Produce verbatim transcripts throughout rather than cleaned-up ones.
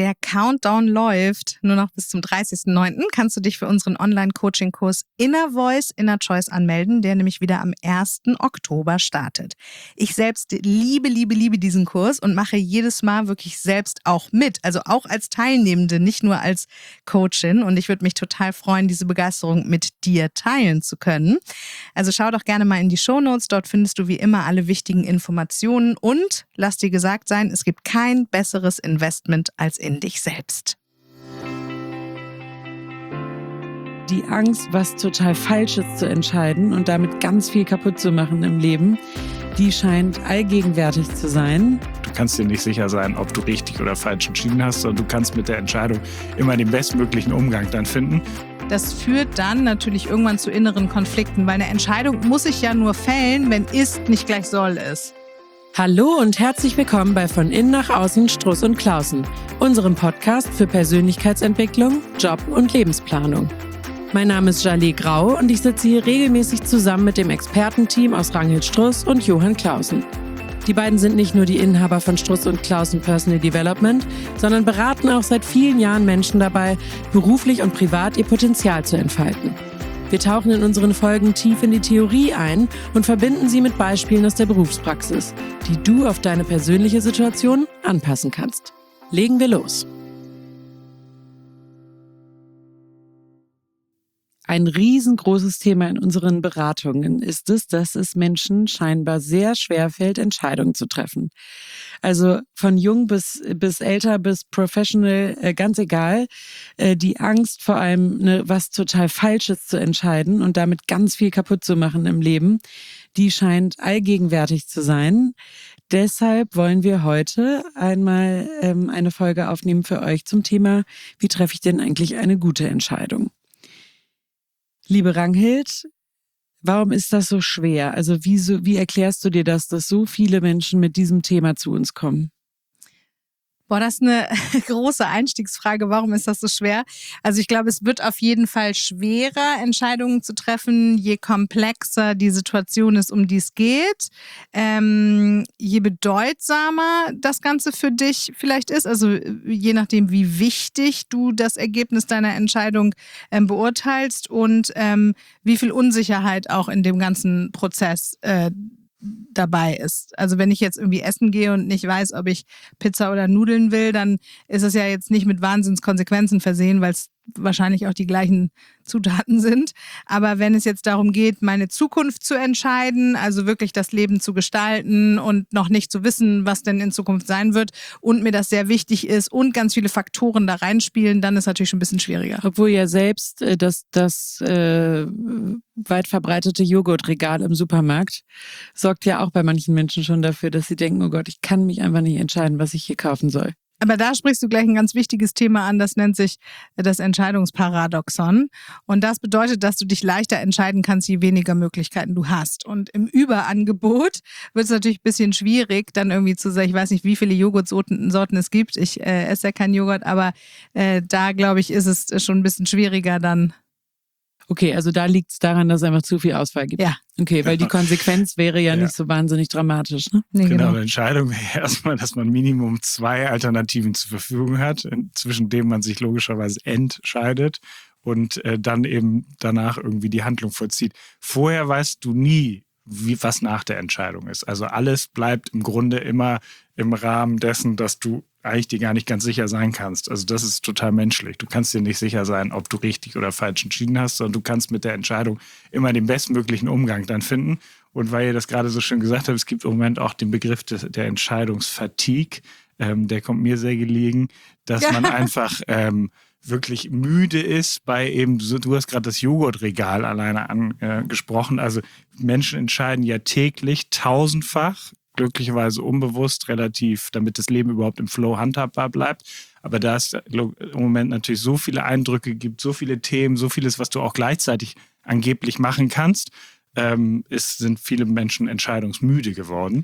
Der Countdown läuft. Nur noch bis zum dreißigsten neunten kannst du dich für unseren Online-Coaching-Kurs Inner Voice, Inner Choice anmelden, der nämlich wieder am ersten Oktober startet. Ich selbst liebe, liebe, liebe diesen Kurs und mache jedes Mal wirklich selbst auch mit. Also auch als Teilnehmende, nicht nur als Coachin. Und ich würde mich total freuen, diese Begeisterung mit dir teilen zu können. Also schau doch gerne mal in die Shownotes. Dort findest du wie immer alle wichtigen Informationen. Und lass dir gesagt sein, es gibt kein besseres Investment als in dich selbst. Die Angst, was total Falsches zu entscheiden und damit ganz viel kaputt zu machen im Leben, die scheint allgegenwärtig zu sein. Du kannst dir nicht sicher sein, ob du richtig oder falsch entschieden hast, sondern du kannst mit der Entscheidung immer den bestmöglichen Umgang dann finden. Das führt dann natürlich irgendwann zu inneren Konflikten, weil eine Entscheidung muss ich ja nur fällen, wenn ist nicht gleich soll ist. Hallo und herzlich willkommen bei Von Innen nach Außen Struss und Clausen, unserem Podcast für Persönlichkeitsentwicklung, Job und Lebensplanung. Mein Name ist Jaleh Grau und ich sitze hier regelmäßig zusammen mit dem Expertenteam aus Ranghild Struss und Johann Clausen. Die beiden sind nicht nur die Inhaber von Struss und Clausen Personal Development, sondern beraten auch seit vielen Jahren Menschen dabei, beruflich und privat ihr Potenzial zu entfalten. Wir tauchen in unseren Folgen tief in die Theorie ein und verbinden sie mit Beispielen aus der Berufspraxis, die du auf deine persönliche Situation anpassen kannst. Legen wir los. Ein riesengroßes Thema in unseren Beratungen ist es, dass es Menschen scheinbar sehr schwer fällt, Entscheidungen zu treffen. Also von jung bis, bis älter bis professional, äh, ganz egal. Äh, die Angst vor allem, ne, was total Falsches zu entscheiden und damit ganz viel kaputt zu machen im Leben, die scheint allgegenwärtig zu sein. Deshalb wollen wir heute einmal ähm, eine Folge aufnehmen für euch zum Thema, wie treffe ich denn eigentlich eine gute Entscheidung? Liebe Ranghild, warum ist das so schwer? Also wie, so, wie erklärst du dir das, dass so viele Menschen mit diesem Thema zu uns kommen? Boah, das ist eine große Einstiegsfrage. Warum ist das so schwer? Also ich glaube, es wird auf jeden Fall schwerer, Entscheidungen zu treffen, je komplexer die Situation ist, um die es geht. Ähm, je bedeutsamer das Ganze für dich vielleicht ist, also je nachdem, wie wichtig du das Ergebnis deiner Entscheidung ähm, beurteilst und ähm, wie viel Unsicherheit auch in dem ganzen Prozess äh, dabei ist. Also wenn ich jetzt irgendwie essen gehe und nicht weiß, ob ich Pizza oder Nudeln will, dann ist es ja jetzt nicht mit Wahnsinnskonsequenzen versehen, weil es wahrscheinlich auch die gleichen Zutaten sind. Aber wenn es jetzt darum geht, meine Zukunft zu entscheiden, also wirklich das Leben zu gestalten und noch nicht zu wissen, was denn in Zukunft sein wird und mir das sehr wichtig ist und ganz viele Faktoren da reinspielen, dann ist es natürlich schon ein bisschen schwieriger. Obwohl ja selbst äh, das, das äh, weit verbreitete Joghurtregal im Supermarkt sorgt ja auch bei manchen Menschen schon dafür, dass sie denken, oh Gott, ich kann mich einfach nicht entscheiden, was ich hier kaufen soll. Aber da sprichst du gleich ein ganz wichtiges Thema an, das nennt sich das Entscheidungsparadoxon. Und das bedeutet, dass du dich leichter entscheiden kannst, je weniger Möglichkeiten du hast. Und im Überangebot wird es natürlich ein bisschen schwierig, dann irgendwie zu sagen, ich weiß nicht, wie viele Joghurtsorten Sorten es gibt. Ich äh, esse ja keinen Joghurt, aber äh, da, glaube ich, ist es schon ein bisschen schwieriger dann. Okay, also da liegt es daran, dass es einfach zu viel Auswahl gibt. Ja. Okay, weil die Konsequenz wäre ja, ja. nicht so wahnsinnig dramatisch, ne? Nee, genau, genau, die Entscheidung wäre erstmal, dass man Minimum zwei Alternativen zur Verfügung hat, zwischen denen man sich logischerweise entscheidet und äh, dann eben danach irgendwie die Handlung vollzieht. Vorher weißt du nie, wie, was nach der Entscheidung ist. Also alles bleibt im Grunde immer im Rahmen dessen, dass du eigentlich dir gar nicht ganz sicher sein kannst. Also das ist total menschlich. Du kannst dir nicht sicher sein, ob du richtig oder falsch entschieden hast, sondern du kannst mit der Entscheidung immer den bestmöglichen Umgang dann finden. Und weil ihr das gerade so schön gesagt habt, es gibt im Moment auch den Begriff des, der Entscheidungsfatigue, ähm, der kommt mir sehr gelegen, dass ja. man einfach ähm, wirklich müde ist bei eben, so, du hast gerade das Joghurtregal alleine angesprochen, äh, also Menschen entscheiden ja täglich tausendfach, glücklicherweise unbewusst, relativ, damit das Leben überhaupt im Flow handhabbar bleibt. Aber da es im Moment natürlich so viele Eindrücke gibt, so viele Themen, so vieles, was du auch gleichzeitig angeblich machen kannst, ähm, ist, sind viele Menschen entscheidungsmüde geworden.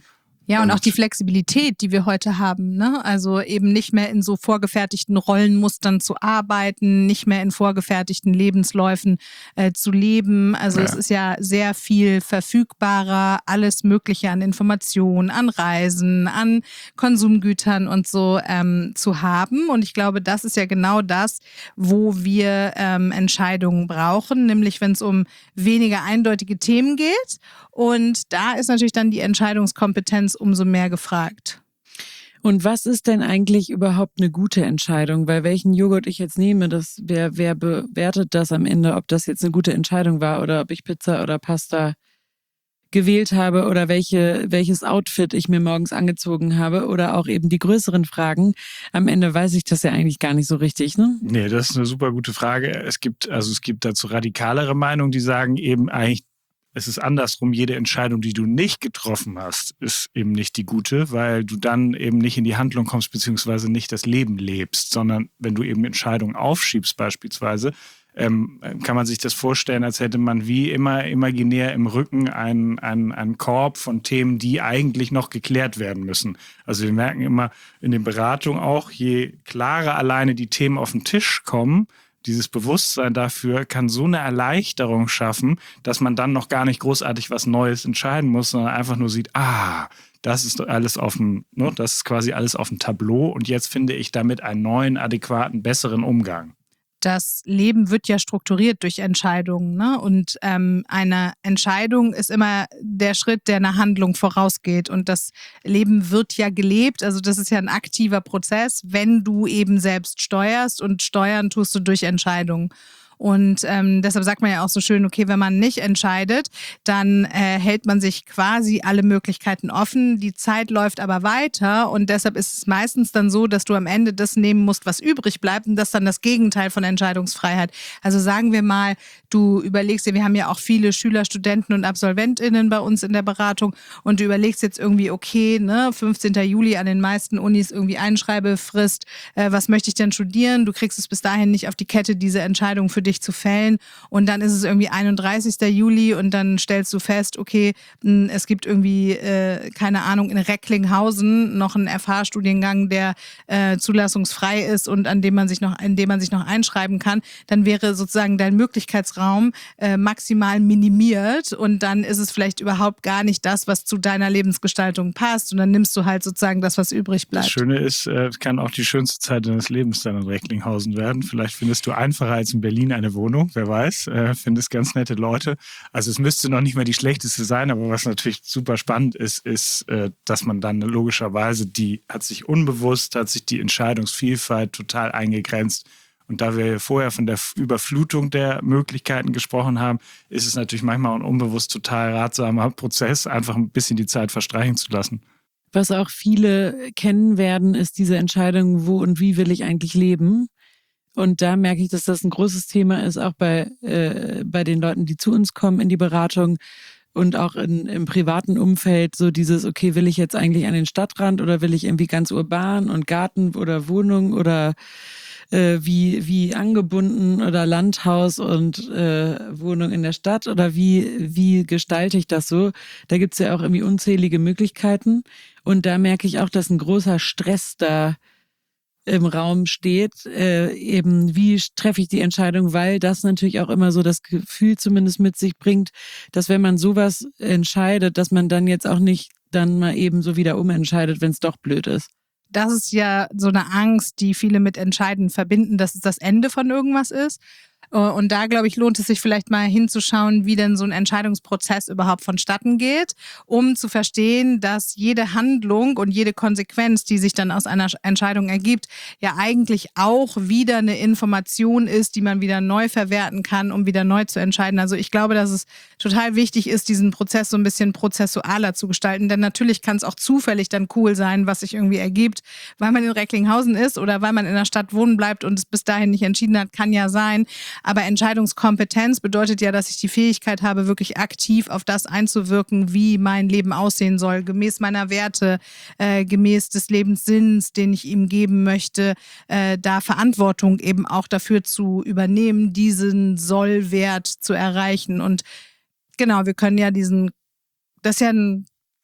Ja, und auch die Flexibilität, die wir heute haben, ne? Also eben nicht mehr in so vorgefertigten Rollenmustern zu arbeiten, nicht mehr in vorgefertigten Lebensläufen äh, zu leben. Also Ja. es ist ja sehr viel verfügbarer, alles Mögliche an Informationen, an Reisen, an Konsumgütern und so ähm, zu haben. Und ich glaube, das ist ja genau das, wo wir ähm, Entscheidungen brauchen, nämlich wenn es um weniger eindeutige Themen geht. Und da ist natürlich dann die Entscheidungskompetenz umso mehr gefragt. Und was ist denn eigentlich überhaupt eine gute Entscheidung? Weil welchen Joghurt ich jetzt nehme, das wer, wer bewertet das am Ende, ob das jetzt eine gute Entscheidung war oder ob ich Pizza oder Pasta gewählt habe oder welche, welches Outfit ich mir morgens angezogen habe oder auch eben die größeren Fragen. Am Ende weiß ich das ja eigentlich gar nicht so richtig, ne? Nee, das ist eine super gute Frage. Es gibt, also es gibt dazu radikalere Meinungen, die sagen eben eigentlich, es ist andersrum, jede Entscheidung, die du nicht getroffen hast, ist eben nicht die gute, weil du dann eben nicht in die Handlung kommst, beziehungsweise nicht das Leben lebst, sondern wenn du eben Entscheidungen aufschiebst beispielsweise, ähm, kann man sich das vorstellen, als hätte man wie immer imaginär im Rücken einen, einen, einen Korb von Themen, die eigentlich noch geklärt werden müssen. Also wir merken immer in den Beratungen auch, je klarer alleine die Themen auf den Tisch kommen, dieses Bewusstsein dafür kann so eine Erleichterung schaffen, dass man dann noch gar nicht großartig was Neues entscheiden muss, sondern einfach nur sieht, ah, das ist alles auf dem, ne, das ist quasi alles auf dem Tableau und jetzt finde ich damit einen neuen, adäquaten, besseren Umgang. Das Leben wird ja strukturiert durch Entscheidungen, ne? Und ähm, eine Entscheidung ist immer der Schritt, der einer Handlung vorausgeht. Und das Leben wird ja gelebt, also das ist ja ein aktiver Prozess, wenn du eben selbst steuerst und steuern tust du durch Entscheidungen. Und ähm, deshalb sagt man ja auch so schön, okay, wenn man nicht entscheidet, dann äh, hält man sich quasi alle Möglichkeiten offen. Die Zeit läuft aber weiter und deshalb ist es meistens dann so, dass du am Ende das nehmen musst, was übrig bleibt und das ist dann das Gegenteil von Entscheidungsfreiheit. Also sagen wir mal, du überlegst dir, wir haben ja auch viele Schüler, Studenten und AbsolventInnen bei uns in der Beratung und du überlegst jetzt irgendwie, okay, ne, fünfzehnten Juli an den meisten Unis irgendwie Einschreibefrist, äh, was möchte ich denn studieren? Du kriegst es bis dahin nicht auf die Kette, diese Entscheidung für dich zu fällen und dann ist es irgendwie einunddreißigsten Juli und dann stellst du fest, okay, es gibt irgendwie, äh, keine Ahnung, in Recklinghausen noch einen F H-Studiengang, der äh, zulassungsfrei ist und an dem man sich noch, in dem man sich noch einschreiben kann, dann wäre sozusagen dein Möglichkeitsraum äh, maximal minimiert und dann ist es vielleicht überhaupt gar nicht das, was zu deiner Lebensgestaltung passt und dann nimmst du halt sozusagen das, was übrig bleibt. Das Schöne ist, äh, kann auch die schönste Zeit deines Lebens dann in Recklinghausen werden. Vielleicht findest du einfacher als in Berlin eine Wohnung, wer weiß, äh, findest ganz nette Leute. Also es müsste noch nicht mehr die schlechteste sein, aber was natürlich super spannend ist, ist, äh, dass man dann logischerweise, die hat sich unbewusst, hat sich die Entscheidungsvielfalt total eingegrenzt. Und da wir vorher von der Überflutung der Möglichkeiten gesprochen haben, ist es natürlich manchmal ein unbewusst total ratsamer Prozess, einfach ein bisschen die Zeit verstreichen zu lassen. Was auch viele kennen werden, ist diese Entscheidung, wo und wie will ich eigentlich leben? Und da merke ich, dass das ein großes Thema ist, auch bei, äh, bei den Leuten, die zu uns kommen in die Beratung und auch in, im privaten Umfeld, so dieses, okay, will ich jetzt eigentlich an den Stadtrand oder will ich irgendwie ganz urban und Garten oder Wohnung oder äh, wie, wie angebunden oder Landhaus und äh, Wohnung in der Stadt oder wie, wie gestalte ich das so? Da gibt's ja auch irgendwie unzählige Möglichkeiten und da merke ich auch, dass ein großer Stress da im Raum steht, äh, eben wie treffe ich die Entscheidung, weil das natürlich auch immer so das Gefühl zumindest mit sich bringt, dass wenn man sowas entscheidet, dass man dann jetzt auch nicht dann mal eben so wieder umentscheidet, wenn es doch blöd ist. Das ist ja so eine Angst, die viele mit Entscheiden verbinden, dass es das Ende von irgendwas ist. Und da, glaube ich, lohnt es sich vielleicht mal hinzuschauen, wie denn so ein Entscheidungsprozess überhaupt vonstatten geht, um zu verstehen, dass jede Handlung und jede Konsequenz, die sich dann aus einer Entscheidung ergibt, ja eigentlich auch wieder eine Information ist, die man wieder neu verwerten kann, um wieder neu zu entscheiden. Also ich glaube, dass es total wichtig ist, diesen Prozess so ein bisschen prozessualer zu gestalten, denn natürlich kann es auch zufällig dann cool sein, was sich irgendwie ergibt, weil man in Recklinghausen ist oder weil man in der Stadt wohnen bleibt und es bis dahin nicht entschieden hat, kann ja sein. Aber Entscheidungskompetenz bedeutet ja, dass ich die Fähigkeit habe, wirklich aktiv auf das einzuwirken, wie mein Leben aussehen soll, gemäß meiner Werte, äh, gemäß des Lebenssinns, den ich ihm geben möchte, äh, da Verantwortung eben auch dafür zu übernehmen, diesen Sollwert zu erreichen. Und genau, wir können ja diesen, das ist ja ein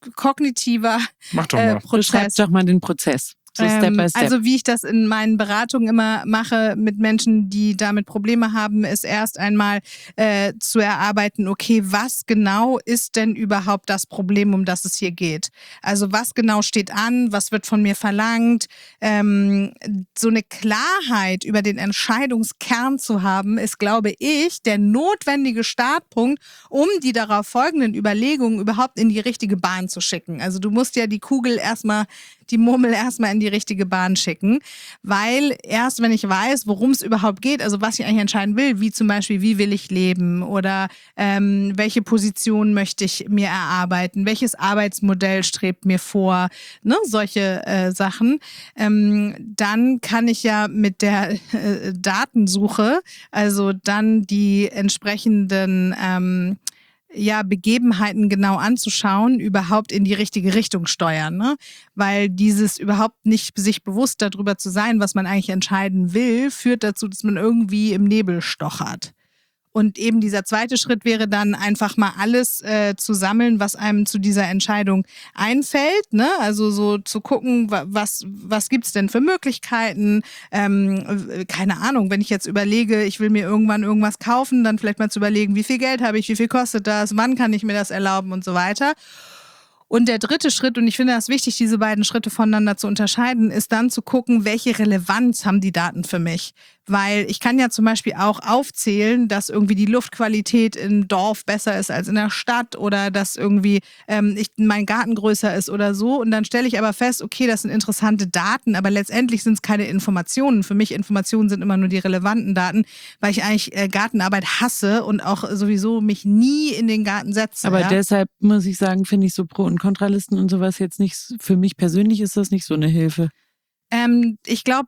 kognitiver Mach doch äh, mal. Prozess. Beschreib doch mal den Prozess. So Step Ähm, by Step. Also wie ich das in meinen Beratungen immer mache mit Menschen, die damit Probleme haben, ist erst einmal äh, zu erarbeiten, okay, was genau ist denn überhaupt das Problem, um das es hier geht? Also was genau steht an, was wird von mir verlangt? Ähm, so eine Klarheit über den Entscheidungskern zu haben, ist, glaube ich, der notwendige Startpunkt, um die darauf folgenden Überlegungen überhaupt in die richtige Bahn zu schicken. Also du musst ja die Kugel erstmal, die Murmel erstmal in die richtige Bahn schicken, weil erst wenn ich weiß, worum es überhaupt geht, also was ich eigentlich entscheiden will, wie zum Beispiel, wie will ich leben oder ähm, welche Position möchte ich mir erarbeiten, welches Arbeitsmodell strebt mir vor, ne, solche äh, Sachen, ähm, dann kann ich ja mit der äh, Datensuche, also dann die entsprechenden ähm, ja, Begebenheiten genau anzuschauen, überhaupt in die richtige Richtung steuern. Ne? Weil dieses überhaupt nicht sich bewusst darüber zu sein, was man eigentlich entscheiden will, führt dazu, dass man irgendwie im Nebel stochert. Und eben dieser zweite Schritt wäre dann einfach mal alles äh, zu sammeln, was einem zu dieser Entscheidung einfällt. Ne? Also so zu gucken, was, was gibt's denn für Möglichkeiten? Ähm, keine Ahnung, wenn ich jetzt überlege, ich will mir irgendwann irgendwas kaufen, dann vielleicht mal zu überlegen, wie viel Geld habe ich, wie viel kostet das, wann kann ich mir das erlauben und so weiter. Und der dritte Schritt, und ich finde das wichtig, diese beiden Schritte voneinander zu unterscheiden, ist dann zu gucken, welche Relevanz haben die Daten für mich. Weil ich kann ja zum Beispiel auch aufzählen, dass irgendwie die Luftqualität im Dorf besser ist als in der Stadt oder dass irgendwie ähm, ich, mein Garten größer ist oder so. Und dann stelle ich aber fest, okay, das sind interessante Daten, aber letztendlich sind es keine Informationen. Für mich Informationen sind immer nur die relevanten Daten, weil ich eigentlich äh, Gartenarbeit hasse und auch sowieso mich nie in den Garten setze. Aber ja? deshalb muss ich sagen, finde ich so Pro- und Kontralisten und sowas jetzt nicht, für mich persönlich ist das nicht so eine Hilfe. Ähm, ich glaube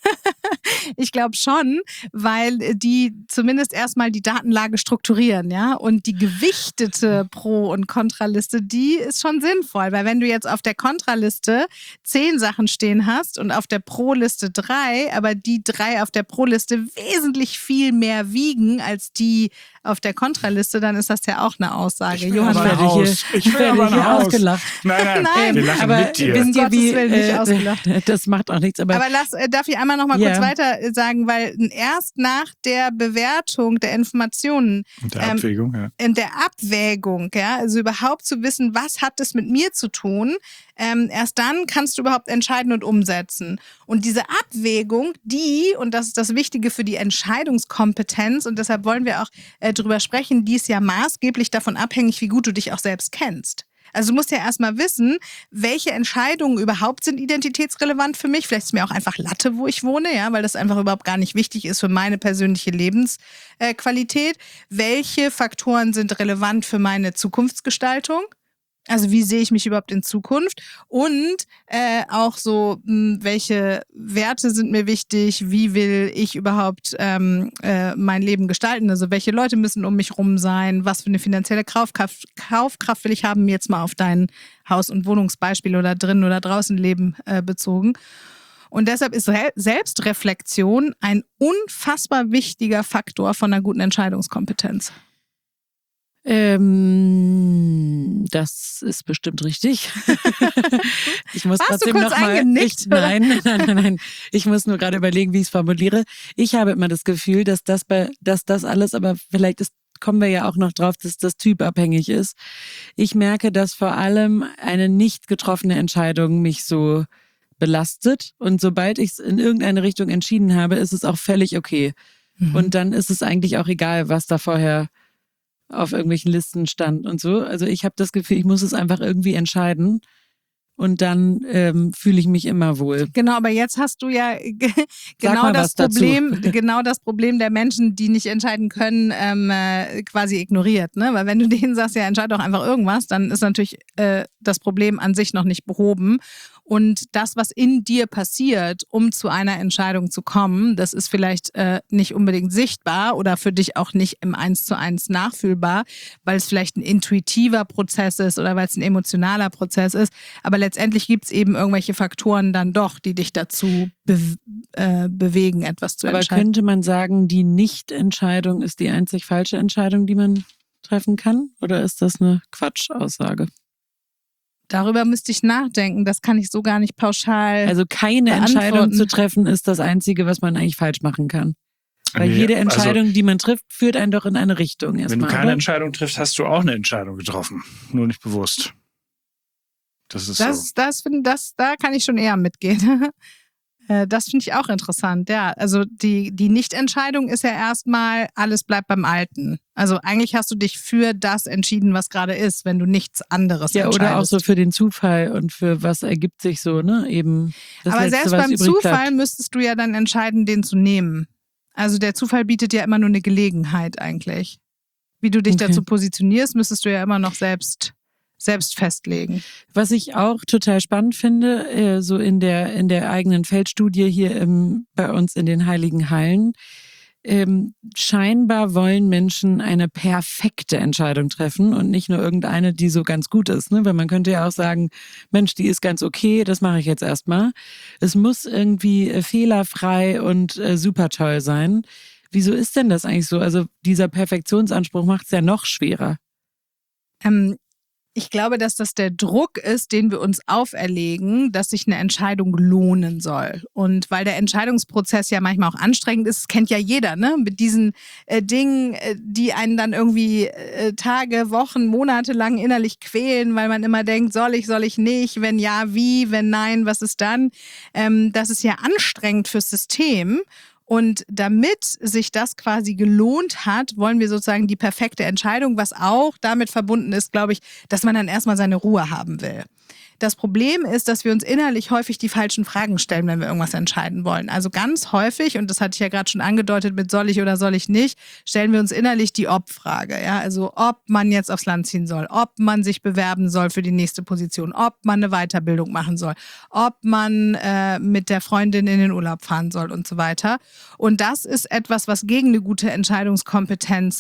ich glaube schon, weil die zumindest erstmal die Datenlage strukturieren, ja. Und die gewichtete Pro- und Kontraliste, die ist schon sinnvoll, weil wenn du jetzt auf der Kontraliste zehn Sachen stehen hast und auf der Pro-Liste drei, aber die drei auf der Pro-Liste wesentlich viel mehr wiegen als die auf der Kontraliste, dann ist das ja auch eine Aussage. Ich will Johann, aber ein werde Haus. hier- Ich will werde aber ein hier Haus. ausgelacht. Nein, nein, Nein. wir lachen aber mit dir. wisst ihr, Gottes wie, Willen nicht äh, ausgelacht. das macht auch nichts, aber, Aber lass, äh, darf ich einmal noch mal Ja. kurz weiter sagen, weil erst nach der Bewertung der Informationen, Und der ähm, Abwägung, ja. in der Abwägung, ja, also überhaupt zu wissen, was hat es mit mir zu tun, ähm, erst dann kannst du überhaupt entscheiden und umsetzen. Und diese Abwägung, die, und das ist das Wichtige für die Entscheidungskompetenz, und deshalb wollen wir auch äh, drüber sprechen, die ist ja maßgeblich davon abhängig, wie gut du dich auch selbst kennst. Also du musst ja erstmal wissen, welche Entscheidungen überhaupt sind identitätsrelevant für mich. Vielleicht ist mir auch einfach Latte, wo ich wohne, ja, weil das einfach überhaupt gar nicht wichtig ist für meine persönliche Lebensqualität. Welche Faktoren sind relevant für meine Zukunftsgestaltung? Also wie sehe ich mich überhaupt in Zukunft? Und äh, auch so, mh, welche Werte sind mir wichtig? Wie will ich überhaupt ähm, äh, mein Leben gestalten? Also welche Leute müssen um mich rum sein? Was für eine finanzielle Kaufkraft, Kaufkraft will ich haben? Jetzt mal auf dein Haus- und Wohnungsbeispiel oder drin oder draußen Leben äh, bezogen. Und deshalb ist Re- Selbstreflexion ein unfassbar wichtiger Faktor von einer guten Entscheidungskompetenz. Ähm, das ist bestimmt richtig. Ich muss Hast du trotzdem kurz noch mal, eingenickt, ich, nein, nein, nein, nein. Ich muss nur gerade überlegen, wie ich es formuliere. Ich habe immer das Gefühl, dass das bei, dass das alles, aber vielleicht ist, kommen wir ja auch noch drauf, dass das typabhängig ist. Ich merke, dass vor allem eine nicht getroffene Entscheidung mich so belastet. Und sobald ich es in irgendeine Richtung entschieden habe, ist es auch völlig okay. Mhm. Und dann ist es eigentlich auch egal, was da vorher auf irgendwelchen Listen stand und so. Also ich habe das Gefühl, ich muss es einfach irgendwie entscheiden und dann ähm, fühle ich mich immer wohl. Genau, aber jetzt hast du ja ge- Sag genau mal das was dazu. Problem, genau das Problem der Menschen, die nicht entscheiden können, ähm, äh, quasi ignoriert. Ne? Weil wenn du denen sagst, ja, entscheid doch einfach irgendwas, dann ist natürlich äh, das Problem an sich noch nicht behoben. Und das, was in dir passiert, um zu einer Entscheidung zu kommen, das ist vielleicht äh, nicht unbedingt sichtbar oder für dich auch nicht im Eins zu eins nachfühlbar, weil es vielleicht ein intuitiver Prozess ist oder weil es ein emotionaler Prozess ist. Aber letztendlich gibt es eben irgendwelche Faktoren dann doch, die dich dazu be äh, bewegen, etwas zu Aber entscheiden. könnte man sagen, die Nicht-Entscheidung ist die einzig falsche Entscheidung, die man treffen kann? Oder ist das eine Quatschaussage? Darüber müsste ich nachdenken. Das kann ich so gar nicht pauschal Also keine beantworten. Entscheidung zu treffen ist das Einzige, was man eigentlich falsch machen kann. Weil Nee, jede Entscheidung, also, die man trifft, führt einen doch in eine Richtung wenn erstmal. du keine oder? Entscheidung triffst, hast du auch eine Entscheidung getroffen. Nur nicht bewusst. Das ist Das, so. das, find- das, da kann ich schon eher mitgehen. Äh, Das finde ich auch interessant, ja. Also die, die Nichtentscheidung ist ja erstmal, alles bleibt beim Alten. Also eigentlich hast du dich für das entschieden, was gerade ist, wenn du nichts anderes Ja, entscheidest. oder auch so für den Zufall und für was ergibt sich so, ne? Eben das Aber Letzte, selbst was beim übrig Zufall bleibt. müsstest du ja dann entscheiden, den zu nehmen. Also der Zufall bietet ja immer nur eine Gelegenheit eigentlich. Wie du dich Okay. dazu positionierst, müsstest du ja immer noch selbst, selbst festlegen. Was ich auch total spannend finde, äh, so in der, in der eigenen Feldstudie hier im, bei uns in den Heiligen Hallen, ähm, scheinbar wollen Menschen eine perfekte Entscheidung treffen und nicht nur irgendeine, die so ganz gut ist. Ne? Weil man könnte ja auch sagen, Mensch, die ist ganz okay, das mache ich jetzt erstmal. Es muss irgendwie äh, fehlerfrei und äh, super toll sein. Wieso ist denn das eigentlich so? Also dieser Perfektionsanspruch macht es ja noch schwerer. Ähm, ich glaube, dass das der Druck ist, den wir uns auferlegen, dass sich eine Entscheidung lohnen soll. Und weil der Entscheidungsprozess ja manchmal auch anstrengend ist, das kennt ja jeder, ne? Mit diesen äh, Dingen, äh, die einen dann irgendwie äh, Tage, Wochen, Monate lang innerlich quälen, weil man immer denkt, soll ich, soll ich nicht, wenn ja, wie, wenn nein, was ist dann? Ähm, das ist ja anstrengend fürs System. Und damit sich das quasi gelohnt hat, wollen wir sozusagen die perfekte Entscheidung, was auch damit verbunden ist, glaube ich, dass man dann erstmal seine Ruhe haben will. Das Problem ist, dass wir uns innerlich häufig die falschen Fragen stellen, wenn wir irgendwas entscheiden wollen. Also ganz häufig, und das hatte ich ja gerade schon angedeutet mit soll ich oder soll ich nicht, stellen wir uns innerlich die Ob-Frage. Ja? Also ob man jetzt aufs Land ziehen soll, ob man sich bewerben soll für die nächste Position, ob man eine Weiterbildung machen soll, ob man äh, mit der Freundin in den Urlaub fahren soll und so weiter. Und das ist etwas, was gegen eine gute Entscheidungskompetenz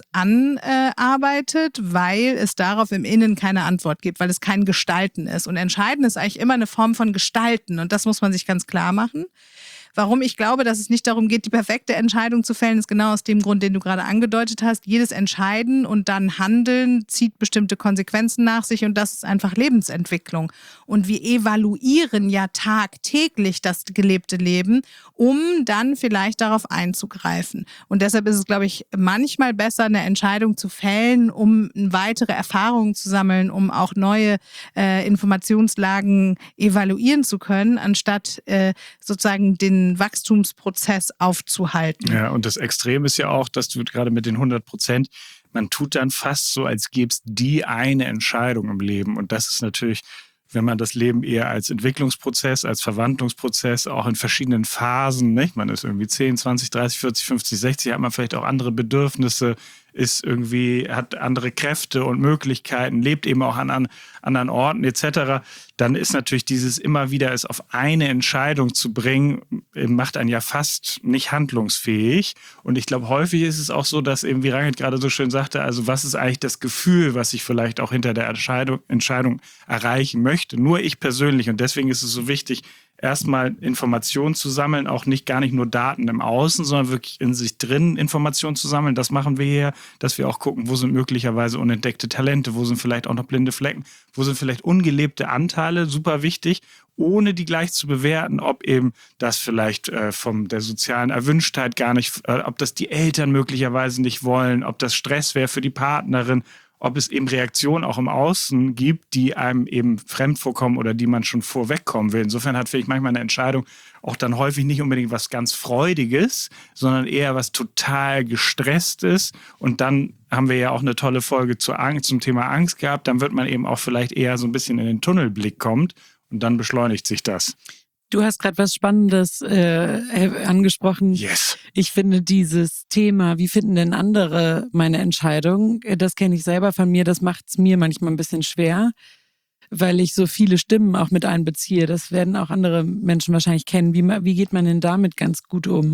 anarbeitet, weil es darauf im Innen keine Antwort gibt, weil es kein Gestalten ist. Und Entscheidung ist eigentlich immer eine Form von Gestalten und das muss man sich ganz klar machen. Warum ich glaube, dass es nicht darum geht, die perfekte Entscheidung zu fällen, ist genau aus dem Grund, den du gerade angedeutet hast. Jedes Entscheiden und dann Handeln zieht bestimmte Konsequenzen nach sich und das ist einfach Lebensentwicklung. Und wir evaluieren ja tagtäglich das gelebte Leben, um dann vielleicht darauf einzugreifen. Und deshalb ist es, glaube ich, manchmal besser, eine Entscheidung zu fällen, um weitere Erfahrungen zu sammeln, um auch neue äh, Informationslagen evaluieren zu können, anstatt äh, sozusagen den Wachstumsprozess aufzuhalten. Ja, und das Extrem ist ja auch, dass du gerade mit den hundert Prozent, man tut dann fast so, als gäbe es die eine Entscheidung im Leben. Und das ist natürlich, wenn man das Leben eher als Entwicklungsprozess, als Verwandlungsprozess, auch in verschiedenen Phasen, nicht? Man ist irgendwie zehn, zwanzig, dreißig, vierzig, fünfzig, sechzig, hat man vielleicht auch andere Bedürfnisse, ist irgendwie, hat andere Kräfte und Möglichkeiten, lebt eben auch an, an anderen Orten et cetera, dann ist natürlich dieses immer wieder es auf eine Entscheidung zu bringen, macht einen ja fast nicht handlungsfähig. Und ich glaube, häufig ist es auch so, dass eben, wie Rangit gerade so schön sagte, also was ist eigentlich das Gefühl, was ich vielleicht auch hinter der Entscheidung, Entscheidung erreichen möchte? Nur ich persönlich. Und deswegen ist es so wichtig, erstmal Informationen zu sammeln, auch nicht gar nicht nur Daten im Außen, sondern wirklich in sich drin Informationen zu sammeln. Das machen wir hier, dass wir auch gucken, wo sind möglicherweise unentdeckte Talente, wo sind vielleicht auch noch blinde Flecken, wo sind vielleicht ungelebte Anteile, super wichtig, ohne die gleich zu bewerten, ob eben das vielleicht äh, von der sozialen Erwünschtheit gar nicht, äh, ob das die Eltern möglicherweise nicht wollen, ob das Stress wäre für die Partnerin, ob es eben Reaktionen auch im Außen gibt, die einem eben fremd vorkommen oder die man schon vorwegkommen will. Insofern hat vielleicht manchmal eine Entscheidung auch dann häufig nicht unbedingt was ganz Freudiges, sondern eher was total Gestresstes. Und dann haben wir ja auch eine tolle Folge zur Angst, zum Thema Angst gehabt. Dann wird man eben auch vielleicht eher so ein bisschen in den Tunnelblick kommt und dann beschleunigt sich das. Du hast gerade was Spannendes äh, angesprochen. Yes. Ich finde dieses Thema, wie finden denn andere meine Entscheidung, das kenne ich selber von mir, das macht es mir manchmal ein bisschen schwer, weil ich so viele Stimmen auch mit einbeziehe. Das werden auch andere Menschen wahrscheinlich kennen. Wie, wie geht man denn damit ganz gut um?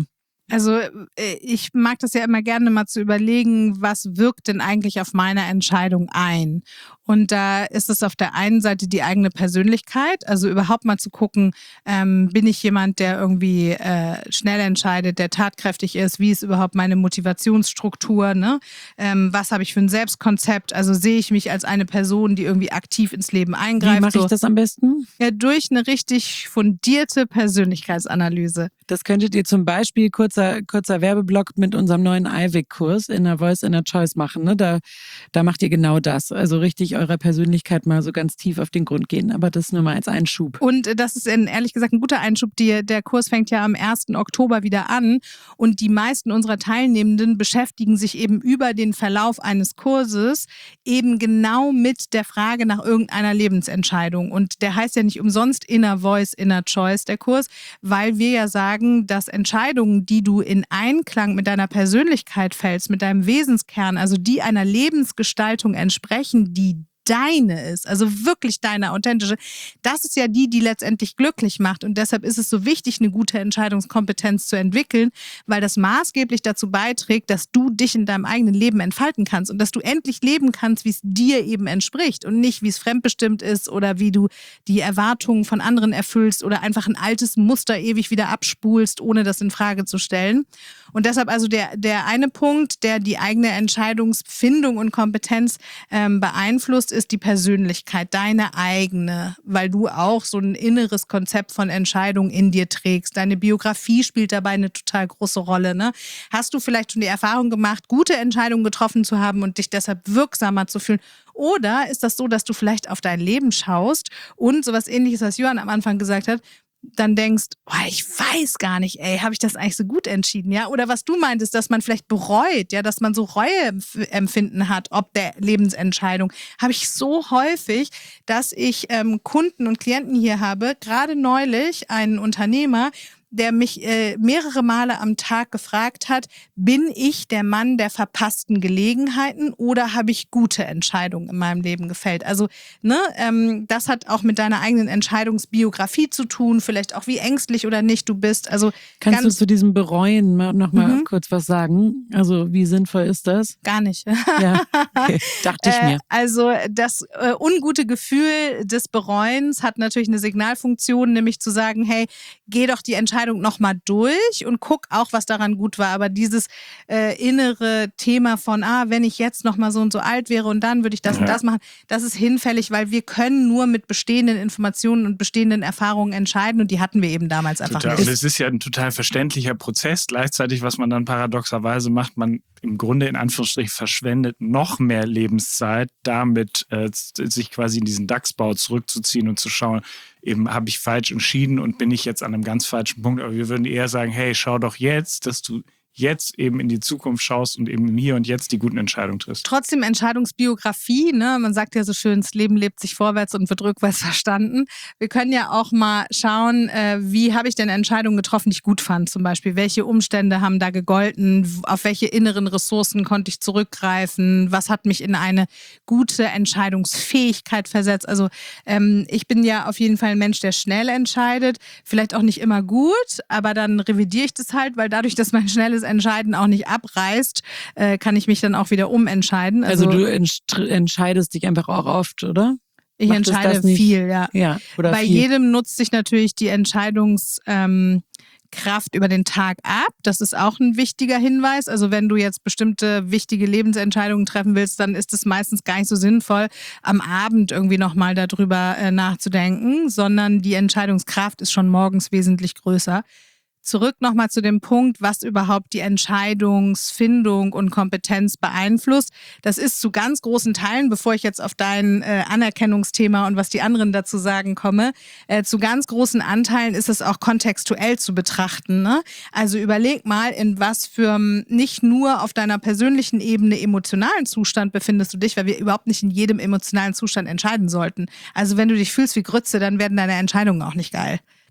Also ich mag das ja immer gerne mal zu überlegen, was wirkt denn eigentlich auf meine Entscheidung ein? Und da ist es auf der einen Seite die eigene Persönlichkeit, also überhaupt mal zu gucken, ähm, bin ich jemand, der irgendwie äh, schnell entscheidet, der tatkräftig ist, wie ist überhaupt meine Motivationsstruktur, ne? Ähm, was habe ich für ein Selbstkonzept, also sehe ich mich als eine Person, die irgendwie aktiv ins Leben eingreift. Wie mache ich so, das am besten? Ja, durch eine richtig fundierte Persönlichkeitsanalyse. Das könntet ihr zum Beispiel, kurzer, kurzer Werbeblock, mit unserem neuen I V I C-Kurs Inner Voice, Inner Choice machen. Ne? Da, da macht ihr genau das. Also richtig eurer Persönlichkeit mal so ganz tief auf den Grund gehen. Aber das nur mal als Einschub. Und das ist in, ehrlich gesagt ein guter Einschub. Die, der Kurs fängt ja am ersten Oktober wieder an. Und die meisten unserer Teilnehmenden beschäftigen sich eben über den Verlauf eines Kurses eben genau mit der Frage nach irgendeiner Lebensentscheidung. Und der heißt ja nicht umsonst Inner Voice, Inner Choice, der Kurs, weil wir ja sagen, dass Entscheidungen, die du in Einklang mit deiner Persönlichkeit fällst, mit deinem Wesenskern, also die einer Lebensgestaltung entsprechen, die deine ist, also wirklich deine authentische, das ist ja die, die letztendlich glücklich macht. Und deshalb ist es so wichtig, eine gute Entscheidungskompetenz zu entwickeln, weil das maßgeblich dazu beiträgt, dass du dich in deinem eigenen Leben entfalten kannst und dass du endlich leben kannst, wie es dir eben entspricht und nicht, wie es fremdbestimmt ist oder wie du die Erwartungen von anderen erfüllst oder einfach ein altes Muster ewig wieder abspulst, ohne das in Frage zu stellen. Und deshalb also der, der eine Punkt, der die eigene Entscheidungsfindung und Kompetenz ähm, beeinflusst, ist die Persönlichkeit, deine eigene, weil du auch so ein inneres Konzept von Entscheidungen in dir trägst. Deine Biografie spielt dabei eine total große Rolle. Ne? Hast du vielleicht schon die Erfahrung gemacht, gute Entscheidungen getroffen zu haben und dich deshalb wirksamer zu fühlen? Oder ist das so, dass du vielleicht auf dein Leben schaust und sowas Ähnliches, was Johann am Anfang gesagt hat, dann denkst, oh, ich weiß gar nicht, ey, habe ich das eigentlich so gut entschieden, ja? Oder was du meintest, dass man vielleicht bereut, ja, dass man so Reueempfinden hat, ob der Lebensentscheidung, habe ich so häufig, dass ich ähm, Kunden und Klienten hier habe, gerade neulich einen Unternehmer, der mich äh, mehrere Male am Tag gefragt hat, bin ich der Mann der verpassten Gelegenheiten oder habe ich gute Entscheidungen in meinem Leben gefällt? Also ne, ähm, das hat auch mit deiner eigenen Entscheidungsbiografie zu tun, vielleicht auch wie ängstlich oder nicht du bist. Also Kannst ganz, du zu diesem Bereuen noch mal Mhm. kurz was sagen? Also wie sinnvoll ist das? Gar nicht. Ja, okay. Dachte ich mir. Äh, also das äh, ungute Gefühl des Bereuens hat natürlich eine Signalfunktion, nämlich zu sagen, hey, geh doch die Entscheidung nochmal durch und guck auch, was daran gut war. Aber dieses äh, innere Thema von, ah, wenn ich jetzt nochmal so und so alt wäre und dann würde ich das Ja. und das machen, das ist hinfällig, weil wir können nur mit bestehenden Informationen und bestehenden Erfahrungen entscheiden und die hatten wir eben damals einfach Total. nicht. Und es ist ja ein total verständlicher Prozess. Gleichzeitig, was man dann paradoxerweise macht, man im Grunde in Anführungsstrichen verschwendet noch mehr Lebenszeit damit, äh, sich quasi in diesen DAX-Bau zurückzuziehen und zu schauen, eben habe ich falsch entschieden und bin ich jetzt an einem ganz falschen Punkt. Aber wir würden eher sagen, hey, schau doch jetzt, dass du jetzt eben in die Zukunft schaust und eben im Hier und Jetzt die guten Entscheidungen triffst. Trotzdem Entscheidungsbiografie, ne? Man sagt ja so schön, das Leben lebt sich vorwärts und wird rückwärts verstanden. Wir können ja auch mal schauen, äh, wie habe ich denn Entscheidungen getroffen, die ich gut fand zum Beispiel. Welche Umstände haben da gegolten? Auf welche inneren Ressourcen konnte ich zurückgreifen? Was hat mich in eine gute Entscheidungsfähigkeit versetzt? Also ähm, ich bin ja auf jeden Fall ein Mensch, der schnell entscheidet. Vielleicht auch nicht immer gut, aber dann revidiere ich das halt, weil dadurch, dass mein schnelles Entscheiden auch nicht abreißt, äh, kann ich mich dann auch wieder umentscheiden. Also, also du entsch- entscheidest dich einfach auch oft, oder? Ich Macht es entscheide das nicht? viel, ja. Ja, oder Bei viel. jedem nutzt sich natürlich die Entscheidungskraft ähm, über den Tag ab. Das ist auch ein wichtiger Hinweis. Also wenn du jetzt bestimmte wichtige Lebensentscheidungen treffen willst, dann ist es meistens gar nicht so sinnvoll, am Abend irgendwie nochmal darüber äh, nachzudenken, sondern die Entscheidungskraft ist schon morgens wesentlich größer. Zurück nochmal zu dem Punkt, was überhaupt die Entscheidungsfindung und Kompetenz beeinflusst. Das ist zu ganz großen Teilen, bevor ich jetzt auf dein äh, Anerkennungsthema und was die anderen dazu sagen komme, äh, zu ganz großen Anteilen ist es auch kontextuell zu betrachten. Ne? Also überleg mal, in was für nicht nur auf deiner persönlichen Ebene emotionalen Zustand befindest du dich, weil wir überhaupt nicht in jedem emotionalen Zustand entscheiden sollten. Also wenn du dich fühlst wie Grütze, dann werden deine Entscheidungen auch nicht geil.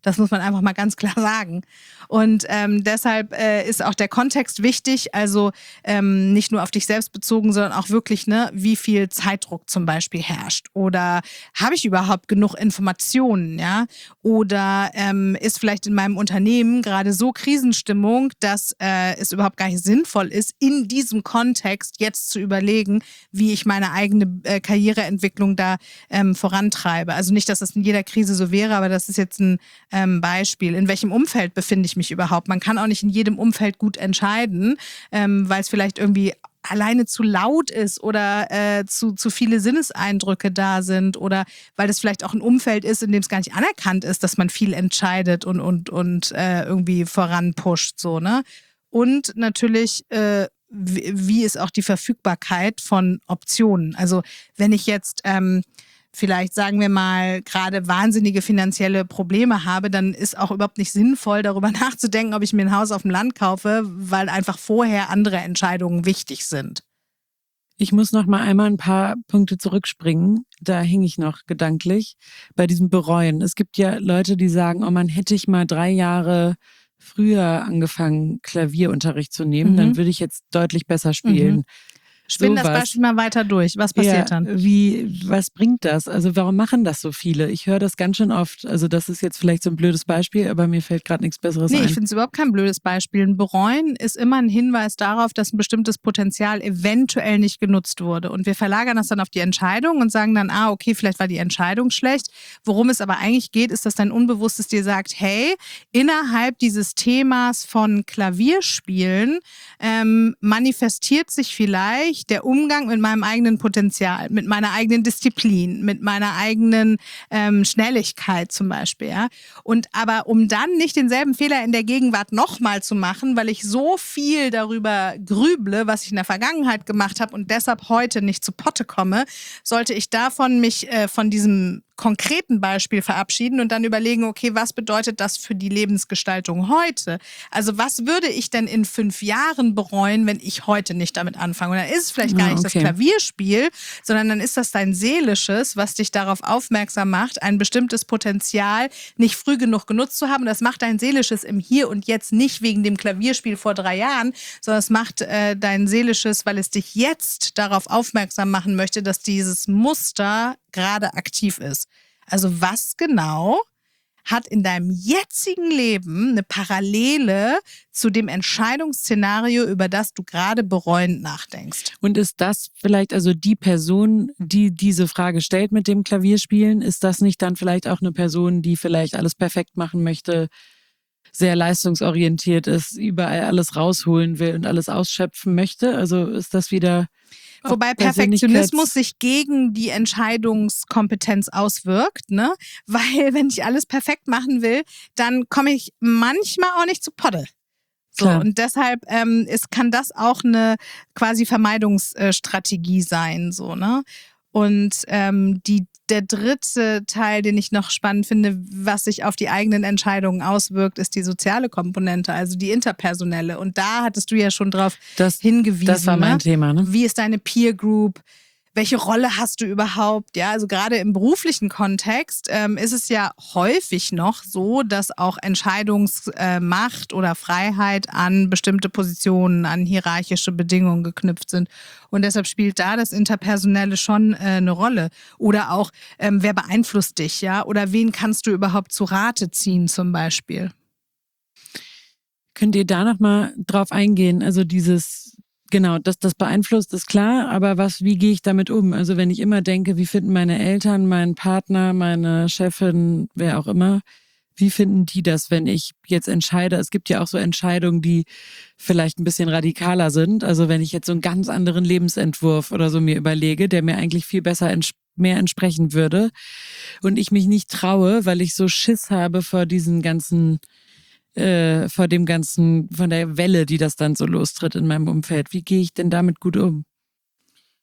Das muss man einfach mal ganz klar sagen. Und ähm, deshalb äh, ist auch der Kontext wichtig, also ähm, nicht nur auf dich selbst bezogen, sondern auch wirklich, ne, wie viel Zeitdruck zum Beispiel herrscht. Oder habe ich überhaupt genug Informationen, ja? Oder ähm, ist vielleicht in meinem Unternehmen gerade so Krisenstimmung, dass äh, es überhaupt gar nicht sinnvoll ist, in diesem Kontext jetzt zu überlegen, wie ich meine eigene äh, Karriereentwicklung da ähm, vorantreibe. Also nicht, dass das in jeder Krise so wäre, aber das ist jetzt ein ähm, Beispiel. In welchem Umfeld befinde ich mich überhaupt? Man kann auch nicht in jedem Umfeld gut entscheiden, ähm, weil es vielleicht irgendwie alleine zu laut ist oder äh, zu, zu viele Sinneseindrücke da sind oder weil das vielleicht auch ein Umfeld ist, in dem es gar nicht anerkannt ist, dass man viel entscheidet und, und, und äh, irgendwie voranpusht. So, ne? Und natürlich, äh, wie, wie ist auch die Verfügbarkeit von Optionen? Also wenn ich jetzt ähm, vielleicht, sagen wir mal, gerade wahnsinnige finanzielle Probleme habe, dann ist auch überhaupt nicht sinnvoll, darüber nachzudenken, ob ich mir ein Haus auf dem Land kaufe, weil einfach vorher andere Entscheidungen wichtig sind. Ich muss noch mal einmal ein paar Punkte zurückspringen. Da hing ich noch gedanklich bei diesem Bereuen. Es gibt ja Leute, die sagen, oh man, hätte ich mal drei Jahre früher angefangen, Klavierunterricht zu nehmen, mhm. dann würde ich jetzt deutlich besser spielen. Mhm. Spinn das Beispiel mal weiter durch. Was passiert ja, dann? Wie, was bringt das? Also warum machen das so viele? Ich höre das ganz schön oft. Also das ist jetzt vielleicht so ein blödes Beispiel, aber mir fällt gerade nichts Besseres nee, ein. Nee, ich finde es überhaupt kein blödes Beispiel. Ein Bereuen ist immer ein Hinweis darauf, dass ein bestimmtes Potenzial eventuell nicht genutzt wurde. Und wir verlagern das dann auf die Entscheidung und sagen dann, ah, okay, vielleicht war die Entscheidung schlecht. Worum es aber eigentlich geht, ist, dass dein Unbewusstes dir sagt, hey, innerhalb dieses Themas von Klavierspielen ähm, manifestiert sich vielleicht der Umgang mit meinem eigenen Potenzial, mit meiner eigenen Disziplin, mit meiner eigenen ähm, Schnelligkeit zum Beispiel. Ja? Und aber um dann nicht denselben Fehler in der Gegenwart nochmal zu machen, weil ich so viel darüber grüble, was ich in der Vergangenheit gemacht habe und deshalb heute nicht zu Potte komme, sollte ich davon mich äh, von diesem konkreten Beispiel verabschieden und dann überlegen, okay, was bedeutet das für die Lebensgestaltung heute? Also was würde ich denn in fünf Jahren bereuen, wenn ich heute nicht damit anfange? Und dann ist es vielleicht gar ja, nicht okay. das Klavierspiel, sondern dann ist das dein Seelisches, was dich darauf aufmerksam macht, ein bestimmtes Potenzial nicht früh genug genutzt zu haben. Das macht dein Seelisches im Hier und Jetzt nicht wegen dem Klavierspiel vor drei Jahren, sondern es macht äh, dein Seelisches, weil es dich jetzt darauf aufmerksam machen möchte, dass dieses Muster gerade aktiv ist. Also was genau hat in deinem jetzigen Leben eine Parallele zu dem Entscheidungsszenario, über das du gerade bereuend nachdenkst? Und ist das vielleicht also die Person, die diese Frage stellt mit dem Klavierspielen, ist das nicht dann vielleicht auch eine Person, die vielleicht alles perfekt machen möchte, sehr leistungsorientiert ist, überall alles rausholen will und alles ausschöpfen möchte? Also ist das wieder... Wobei Perfektionismus sich gegen die Entscheidungskompetenz auswirkt, ne? Weil wenn ich alles perfekt machen will, dann komme ich manchmal auch nicht zu Potte. So, Klar. und deshalb ähm, ist, kann das auch eine quasi Vermeidungsstrategie sein, so, ne? Und ähm, die, der dritte Teil, den ich noch spannend finde, was sich auf die eigenen Entscheidungen auswirkt, ist die soziale Komponente, also die interpersonelle. Und da hattest du ja schon drauf das, hingewiesen. Das war mein ne? Thema, ne? Wie ist deine Peer Group? Welche Rolle hast du überhaupt? Ja, also gerade im beruflichen Kontext ähm, ist es ja häufig noch so, dass auch Entscheidungsmacht äh, oder Freiheit an bestimmte Positionen, an hierarchische Bedingungen geknüpft sind. Und deshalb spielt da das Interpersonelle schon äh, eine Rolle. Oder auch, ähm, wer beeinflusst dich, ja? Oder wen kannst du überhaupt zu Rate ziehen zum Beispiel? Könnt ihr da nochmal drauf eingehen? Also dieses... Genau, dass das beeinflusst, ist klar, aber was, wie gehe ich damit um? Also wenn ich immer denke, wie finden meine Eltern, mein Partner, meine Chefin, wer auch immer, wie finden die das, wenn ich jetzt entscheide? Es gibt ja auch so Entscheidungen, die vielleicht ein bisschen radikaler sind. Also wenn ich jetzt so einen ganz anderen Lebensentwurf oder so mir überlege, der mir eigentlich viel besser ents- mehr entsprechen würde und ich mich nicht traue, weil ich so Schiss habe vor diesen ganzen Äh, vor dem ganzen, von der Welle, die das dann so lostritt in meinem Umfeld. Wie gehe ich denn damit gut um?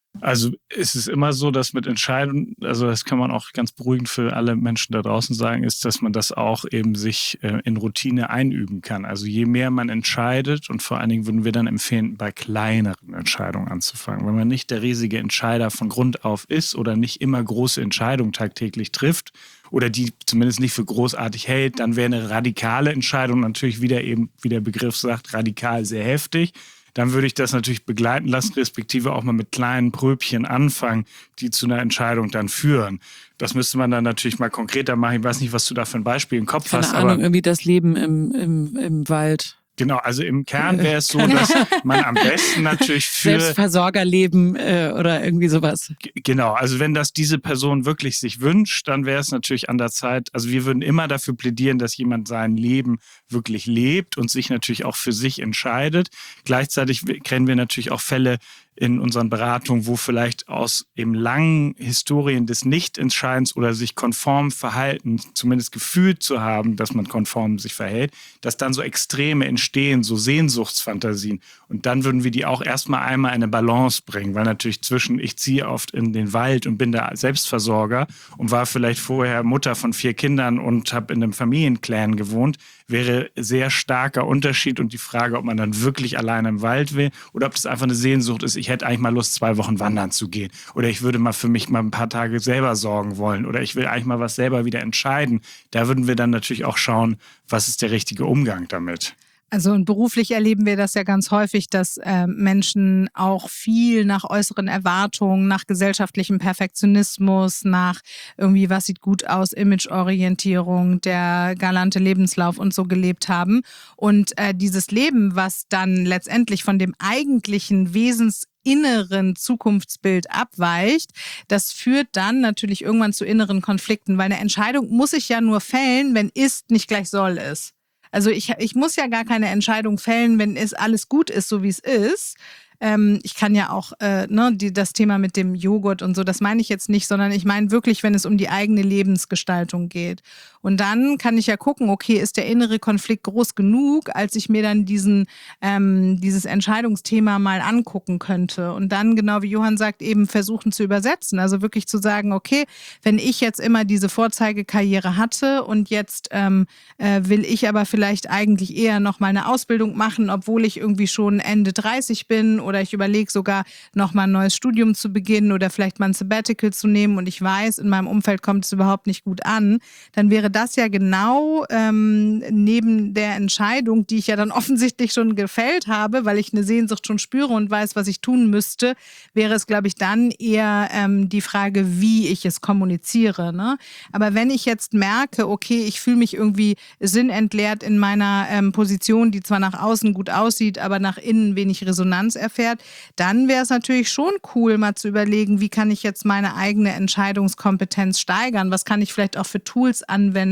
Also es ist immer so, dass mit Entscheidungen, also das kann man auch ganz beruhigend für alle Menschen da draußen sagen, ist, dass man das auch eben sich äh, in Routine einüben kann. Also je mehr man entscheidet, und vor allen Dingen würden wir dann empfehlen, bei kleineren Entscheidungen anzufangen. Wenn man nicht der riesige Entscheider von Grund auf ist oder nicht immer große Entscheidungen tagtäglich trifft oder die zumindest nicht für großartig hält, dann wäre eine radikale Entscheidung natürlich wieder eben, wie der Begriff sagt, radikal sehr heftig. Dann würde ich das natürlich begleiten lassen, respektive auch mal mit kleinen Pröbchen anfangen, die zu einer Entscheidung dann führen. Das müsste man dann natürlich mal konkreter machen. Ich weiß nicht, was du da für ein Beispiel im Kopf Keine hast. Ahnung, aber irgendwie das Leben im, im, im Wald. Genau, also im Kern wäre es so, dass man am besten natürlich für... Selbstversorgerleben äh, oder irgendwie sowas. G- Genau, also wenn das diese Person wirklich sich wünscht, dann wäre es natürlich an der Zeit, also wir würden immer dafür plädieren, dass jemand sein Leben wirklich lebt und sich natürlich auch für sich entscheidet. Gleichzeitig kennen wir natürlich auch Fälle in unseren Beratungen, wo vielleicht aus eben langen Historien des Nichtentscheidens oder sich konform verhalten, zumindest gefühlt zu haben, dass man konform sich verhält, dass dann so Extreme entstehen, so Sehnsuchtsfantasien. Und dann würden wir die auch erstmal einmal in eine Balance bringen, weil natürlich zwischen, ich ziehe oft in den Wald und bin da Selbstversorger und war vielleicht vorher Mutter von vier Kindern und habe in einem Familienclan gewohnt, wäre sehr starker Unterschied und die Frage, ob man dann wirklich alleine im Wald will oder ob das einfach eine Sehnsucht ist, ich hätte eigentlich mal Lust, zwei Wochen wandern zu gehen oder ich würde mal für mich mal ein paar Tage selber sorgen wollen oder ich will eigentlich mal was selber wieder entscheiden. Da würden wir dann natürlich auch schauen, was ist der richtige Umgang damit. Also und beruflich erleben wir das ja ganz häufig, dass äh, Menschen auch viel nach äußeren Erwartungen, nach gesellschaftlichem Perfektionismus, nach irgendwie, was sieht gut aus, Imageorientierung, der galante Lebenslauf und so gelebt haben. Und äh, dieses Leben, was dann letztendlich von dem eigentlichen Wesens inneren Zukunftsbild abweicht, das führt dann natürlich irgendwann zu inneren Konflikten, weil eine Entscheidung muss ich ja nur fällen, wenn ist nicht gleich soll ist. Also ich, ich muss ja gar keine Entscheidung fällen, wenn es alles gut ist, so wie es ist. Ähm, ich kann ja auch, äh, ne, die, das Thema mit dem Joghurt und so, das meine ich jetzt nicht, sondern ich meine wirklich, wenn es um die eigene Lebensgestaltung geht. Und dann kann ich ja gucken, okay, ist der innere Konflikt groß genug, als ich mir dann diesen, ähm, dieses Entscheidungsthema mal angucken könnte. Und dann, genau wie Johann sagt, eben versuchen zu übersetzen. Also wirklich zu sagen, okay, wenn ich jetzt immer diese Vorzeigekarriere hatte und jetzt ähm, äh, will ich aber vielleicht eigentlich eher noch mal eine Ausbildung machen, obwohl ich irgendwie schon Ende dreißig bin oder ich überlege sogar noch mal ein neues Studium zu beginnen oder vielleicht mal ein Sabbatical zu nehmen und ich weiß, in meinem Umfeld kommt es überhaupt nicht gut an, dann wäre das ja genau ähm, neben der Entscheidung, die ich ja dann offensichtlich schon gefällt habe, weil ich eine Sehnsucht schon spüre und weiß, was ich tun müsste, wäre es, glaube ich, dann eher ähm, die Frage, wie ich es kommuniziere. Ne? Aber wenn ich jetzt merke, okay, ich fühle mich irgendwie sinnentleert in meiner ähm, Position, die zwar nach außen gut aussieht, aber nach innen wenig Resonanz erfährt, dann wäre es natürlich schon cool, mal zu überlegen, wie kann ich jetzt meine eigene Entscheidungskompetenz steigern? Was kann ich vielleicht auch für Tools anwenden,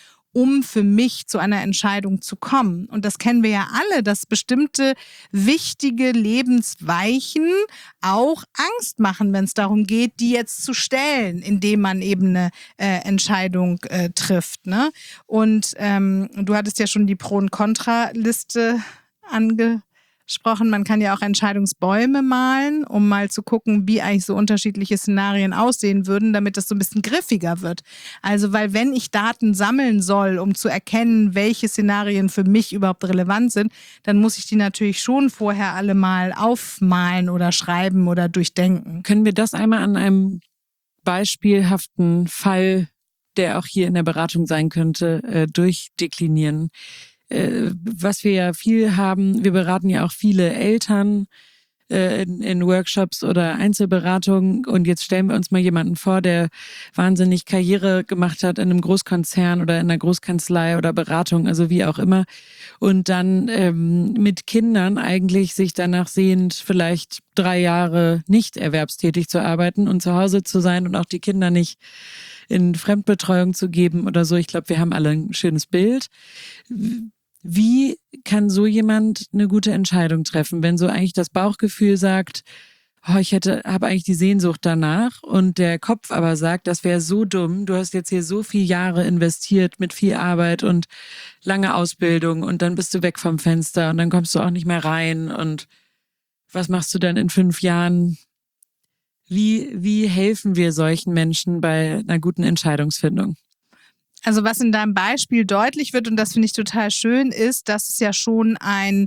um für mich zu einer Entscheidung zu kommen. Und das kennen wir ja alle, dass bestimmte wichtige Lebensweichen auch Angst machen, wenn es darum geht, die jetzt zu stellen, indem man eben eine äh, Entscheidung äh, trifft. Ne? Und ähm, du hattest ja schon die Pro- und Kontraliste angesprochen. Man kann ja auch Entscheidungsbäume malen, um mal zu gucken, wie eigentlich so unterschiedliche Szenarien aussehen würden, damit das so ein bisschen griffiger wird. Also, weil wenn ich Daten sammeln soll, um zu erkennen, welche Szenarien für mich überhaupt relevant sind, dann muss ich die natürlich schon vorher alle mal aufmalen oder schreiben oder durchdenken. Können wir das einmal an einem beispielhaften Fall, der auch hier in der Beratung sein könnte, äh, durchdeklinieren? Was wir ja viel haben, wir beraten ja auch viele Eltern äh, in, in Workshops oder Einzelberatungen und jetzt stellen wir uns mal jemanden vor, der wahnsinnig Karriere gemacht hat in einem Großkonzern oder in einer Großkanzlei oder Beratung, also wie auch immer und dann ähm, mit Kindern eigentlich sich danach sehnt, vielleicht drei Jahre nicht erwerbstätig zu arbeiten und zu Hause zu sein und auch die Kinder nicht in Fremdbetreuung zu geben oder so. Ich glaube, wir haben alle ein schönes Bild. Wie kann so jemand eine gute Entscheidung treffen, wenn so eigentlich das Bauchgefühl sagt, oh, ich hätte, habe eigentlich die Sehnsucht danach und der Kopf aber sagt, das wäre so dumm, du hast jetzt hier so viele Jahre investiert mit viel Arbeit und lange Ausbildung und dann bist du weg vom Fenster und dann kommst du auch nicht mehr rein und was machst du dann in fünf Jahren? Wie, wie helfen wir solchen Menschen bei einer guten Entscheidungsfindung? Also was in deinem Beispiel deutlich wird, und das finde ich total schön, ist, dass es ja schon ein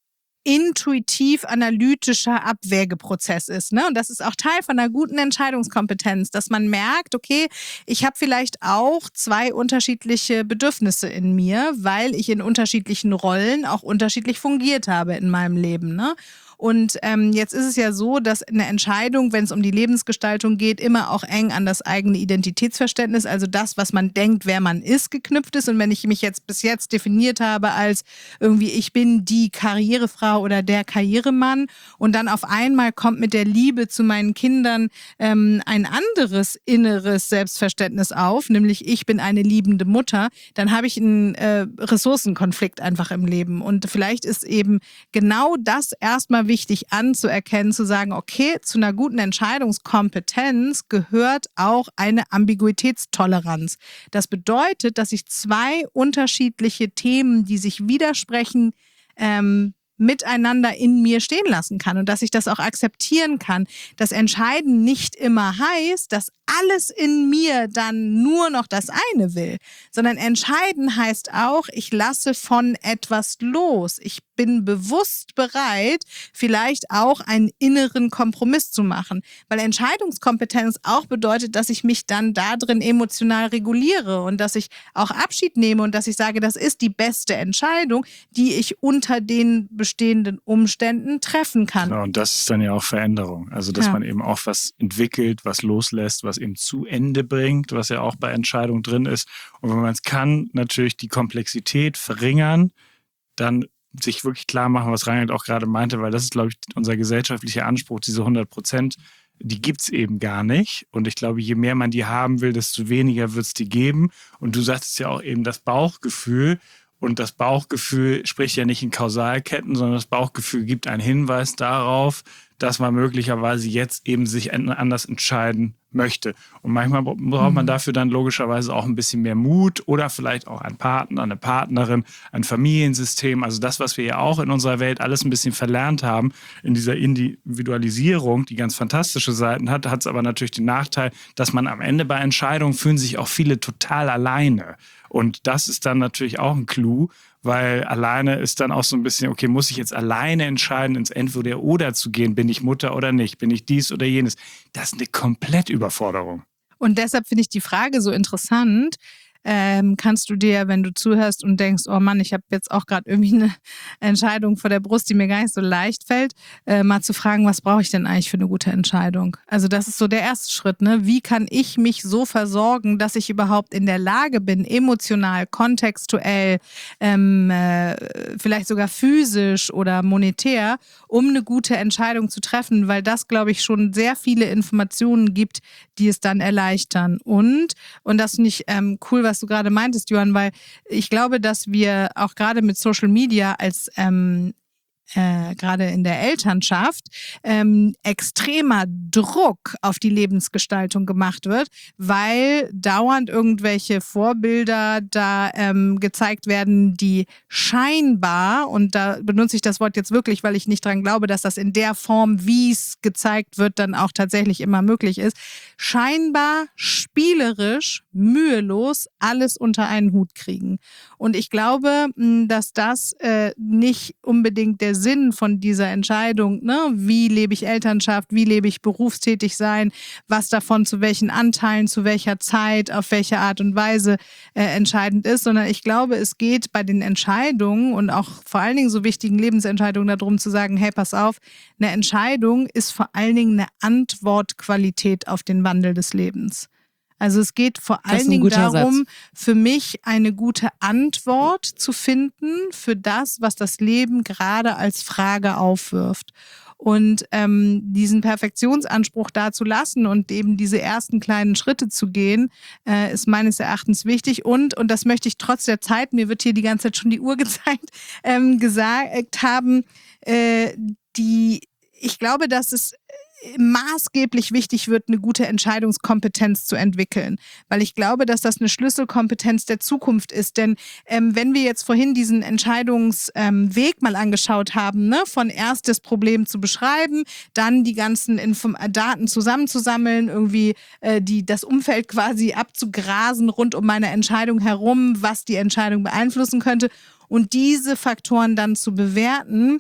intuitiv-analytischer Abwägeprozess ist. Ne? Und das ist auch Teil von einer guten Entscheidungskompetenz, dass man merkt, okay, ich habe vielleicht auch zwei unterschiedliche Bedürfnisse in mir, weil ich in unterschiedlichen Rollen auch unterschiedlich fungiert habe in meinem Leben. Ne? Und ähm, jetzt ist es ja so, dass eine Entscheidung, wenn es um die Lebensgestaltung geht, immer auch eng an das eigene Identitätsverständnis, also das, was man denkt, wer man ist, geknüpft ist. Und wenn ich mich jetzt bis jetzt definiert habe als irgendwie, ich bin die Karrierefrau oder der Karrieremann und dann auf einmal kommt mit der Liebe zu meinen Kindern ähm, ein anderes inneres Selbstverständnis auf, nämlich ich bin eine liebende Mutter, dann habe ich einen äh, Ressourcenkonflikt einfach im Leben. Und vielleicht ist eben genau das erstmal wichtig anzuerkennen, zu sagen, okay, zu einer guten Entscheidungskompetenz gehört auch eine Ambiguitätstoleranz. Das bedeutet, dass ich zwei unterschiedliche Themen, die sich widersprechen, ähm, miteinander in mir stehen lassen kann und dass ich das auch akzeptieren kann. Das Entscheiden nicht immer heißt, dass alles in mir dann nur noch das eine will, sondern entscheiden heißt auch, ich lasse von etwas los. Ich bin bewusst bereit, vielleicht auch einen inneren Kompromiss zu machen, weil Entscheidungskompetenz auch bedeutet, dass ich mich dann da drin emotional reguliere und dass ich auch Abschied nehme und dass ich sage, das ist die beste Entscheidung, die ich unter den bestehenden Umständen treffen kann. Genau, und das ist dann ja auch Veränderung. Also, dass Ja. man eben auch was entwickelt, was loslässt, was eben zu Ende bringt, was ja auch bei Entscheidungen drin ist. Und wenn man es kann, natürlich die Komplexität verringern, dann sich wirklich klar machen, was Reinhard auch gerade meinte, weil das ist, glaube ich, unser gesellschaftlicher Anspruch, diese hundert Prozent, die gibt es eben gar nicht. Und ich glaube, je mehr man die haben will, desto weniger wird es die geben. Und du sagtest ja auch eben das Bauchgefühl. Und das Bauchgefühl spricht ja nicht in Kausalketten, sondern das Bauchgefühl gibt einen Hinweis darauf, dass man möglicherweise jetzt eben sich anders entscheiden möchte. Und manchmal braucht man dafür dann logischerweise auch ein bisschen mehr Mut oder vielleicht auch einen Partner, eine Partnerin, ein Familiensystem. Also das, was wir ja auch in unserer Welt alles ein bisschen verlernt haben, in dieser Individualisierung, die ganz fantastische Seiten hat, hat es aber natürlich den Nachteil, dass man am Ende bei Entscheidungen fühlen sich auch viele total alleine. Und das ist dann natürlich auch ein Clou, weil alleine ist dann auch so ein bisschen, okay, muss ich jetzt alleine entscheiden, ins Entweder-Oder zu gehen? Bin ich Mutter oder nicht? Bin ich dies oder jenes? Das ist eine komplette Überforderung. Und deshalb finde ich die Frage so interessant. Ähm, kannst du dir, wenn du zuhörst und denkst, oh Mann, ich habe jetzt auch gerade irgendwie eine Entscheidung vor der Brust, die mir gar nicht so leicht fällt, äh, mal zu fragen, was brauche ich denn eigentlich für eine gute Entscheidung? Also das ist so der erste Schritt, ne? Wie kann ich mich so versorgen, dass ich überhaupt in der Lage bin, emotional, kontextuell, ähm, äh, vielleicht sogar physisch oder monetär, um eine gute Entscheidung zu treffen, weil das, glaube ich, schon sehr viele Informationen gibt, die es dann erleichtern. Und, und das finde ich ähm, cool, was du gerade meintest, Johann, weil ich glaube, dass wir auch gerade mit Social Media als ähm, äh, gerade in der Elternschaft ähm, extremer Druck auf die Lebensgestaltung gemacht wird, weil dauernd irgendwelche Vorbilder da ähm, gezeigt werden, die scheinbar, und da benutze ich das Wort jetzt wirklich, weil ich nicht dran glaube, dass das in der Form, wie es gezeigt wird, dann auch tatsächlich immer möglich ist, scheinbar spielerisch, mühelos alles unter einen Hut kriegen. Und ich glaube, dass das äh, nicht unbedingt der Sinn von dieser Entscheidung, ne, wie lebe ich Elternschaft, wie lebe ich berufstätig sein, was davon zu welchen Anteilen, zu welcher Zeit, auf welche Art und Weise äh, entscheidend ist, sondern ich glaube, es geht bei den Entscheidungen und auch vor allen Dingen so wichtigen Lebensentscheidungen darum zu sagen, hey, pass auf, eine Entscheidung ist vor allen Dingen eine Antwortqualität auf den Wandel des Lebens. Also es geht vor Das ist allen ein Dingen guter darum, Satz. für mich eine gute Antwort zu finden für das, was das Leben gerade als Frage aufwirft. Und ähm, diesen Perfektionsanspruch da zu lassen und eben diese ersten kleinen Schritte zu gehen, äh, ist meines Erachtens wichtig. Und, und das möchte ich trotz der Zeit, mir wird hier die ganze Zeit schon die Uhr gezeigt, ähm, gesagt haben, äh, die, ich glaube, dass es maßgeblich wichtig wird, eine gute Entscheidungskompetenz zu entwickeln. Weil ich glaube, dass das eine Schlüsselkompetenz der Zukunft ist. Denn ähm, wenn wir jetzt vorhin diesen Entscheidungsweg ähm, mal angeschaut haben, ne, von erst das Problem zu beschreiben, dann die ganzen Info- Daten zusammenzusammeln, irgendwie äh, die, das Umfeld quasi abzugrasen rund um meine Entscheidung herum, was die Entscheidung beeinflussen könnte und diese Faktoren dann zu bewerten,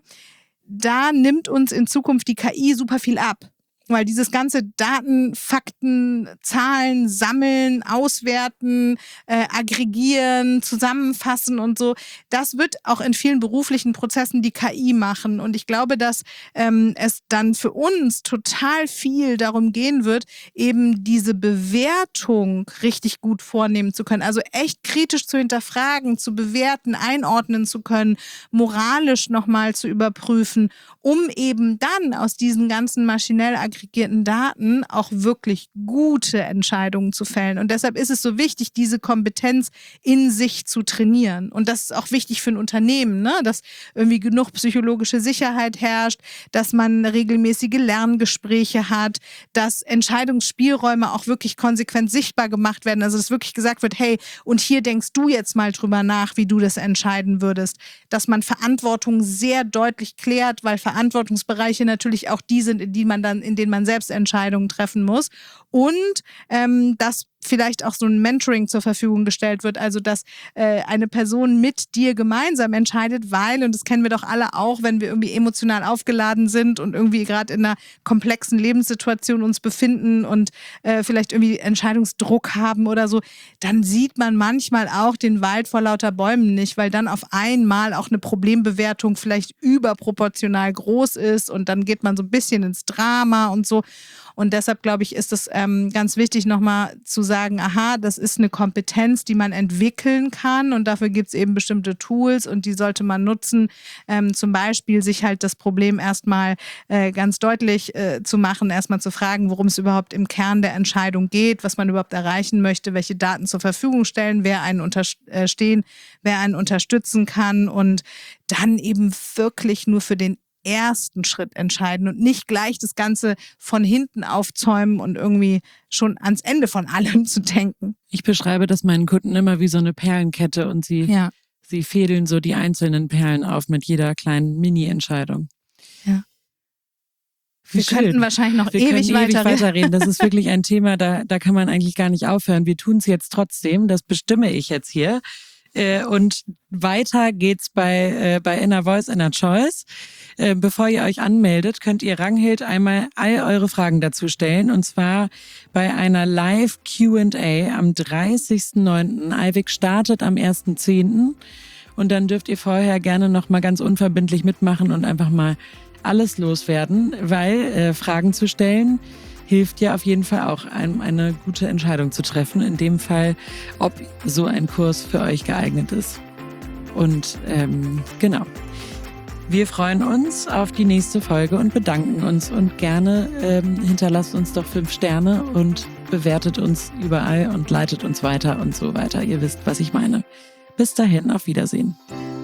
da nimmt uns in Zukunft die K I super viel ab. Weil dieses ganze Daten, Fakten, Zahlen sammeln, auswerten, äh, aggregieren, zusammenfassen und so, das wird auch in vielen beruflichen Prozessen die K I machen. Und ich glaube, dass ähm, es dann für uns total viel darum gehen wird, eben diese Bewertung richtig gut vornehmen zu können. Also echt kritisch zu hinterfragen, zu bewerten, einordnen zu können, moralisch nochmal zu überprüfen, um eben dann aus diesen ganzen maschinell aggregierten Daten auch wirklich gute Entscheidungen zu fällen. Und deshalb ist es so wichtig, diese Kompetenz in sich zu trainieren. Und das ist auch wichtig für ein Unternehmen, ne? Dass irgendwie genug psychologische Sicherheit herrscht, dass man regelmäßige Lerngespräche hat, dass Entscheidungsspielräume auch wirklich konsequent sichtbar gemacht werden. Also dass wirklich gesagt wird, hey, und hier denkst du jetzt mal drüber nach, wie du das entscheiden würdest. Dass man Verantwortung sehr deutlich klärt, weil Verantwortungsbereiche natürlich auch die sind, in die man dann, in denen man selbst Entscheidungen treffen muss. Und ähm, dass vielleicht auch so ein Mentoring zur Verfügung gestellt wird, also dass äh, eine Person mit dir gemeinsam entscheidet, weil, und das kennen wir doch alle auch, wenn wir irgendwie emotional aufgeladen sind und irgendwie gerade in einer komplexen Lebenssituation uns befinden und äh, vielleicht irgendwie Entscheidungsdruck haben oder so, dann sieht man manchmal auch den Wald vor lauter Bäumen nicht, weil dann auf einmal auch eine Problembewertung vielleicht überproportional groß ist und dann geht man so ein bisschen ins Drama und so. Und deshalb, glaube ich, ist es ähm, ganz wichtig, nochmal zu sagen, aha, das ist eine Kompetenz, die man entwickeln kann und dafür gibt es eben bestimmte Tools und die sollte man nutzen. Ähm, zum Beispiel sich halt das Problem erstmal äh, ganz deutlich äh, zu machen, erstmal zu fragen, worum es überhaupt im Kern der Entscheidung geht, was man überhaupt erreichen möchte, welche Daten zur Verfügung stellen, wer einen unterstehen, wer einen unterstützen kann und dann eben wirklich nur für den ersten Schritt entscheiden und nicht gleich das Ganze von hinten aufzäumen und irgendwie schon ans Ende von allem zu denken. Ich beschreibe das meinen Kunden immer wie so eine Perlenkette und sie, ja. sie fädeln so die einzelnen Perlen auf mit jeder kleinen Mini-Entscheidung. Ja. Wie Wir schön. könnten wahrscheinlich noch Wir ewig, können ewig weiter weiterreden. Das ist wirklich ein Thema, da, da kann man eigentlich gar nicht aufhören. Wir tun es jetzt trotzdem, das bestimme ich jetzt hier. Und weiter geht's bei, äh, bei Inner Voice, Inner Choice. Äh, bevor ihr euch anmeldet, könnt ihr Ranghild einmal all eure Fragen dazu stellen. Und zwar bei einer Live-Q and A am dreißigsten neunten Eivik startet am ersten zehnten Und dann dürft ihr vorher gerne noch mal ganz unverbindlich mitmachen und einfach mal alles loswerden, weil äh, Fragen zu stellen hilft ja auf jeden Fall auch, einem eine gute Entscheidung zu treffen. In dem Fall, ob so ein Kurs für euch geeignet ist. Und ähm, genau. Wir freuen uns auf die nächste Folge und bedanken uns. Und gerne ähm, hinterlasst uns doch fünf Sterne und bewertet uns überall und leitet uns weiter und so weiter. Ihr wisst, was ich meine. Bis dahin, auf Wiedersehen.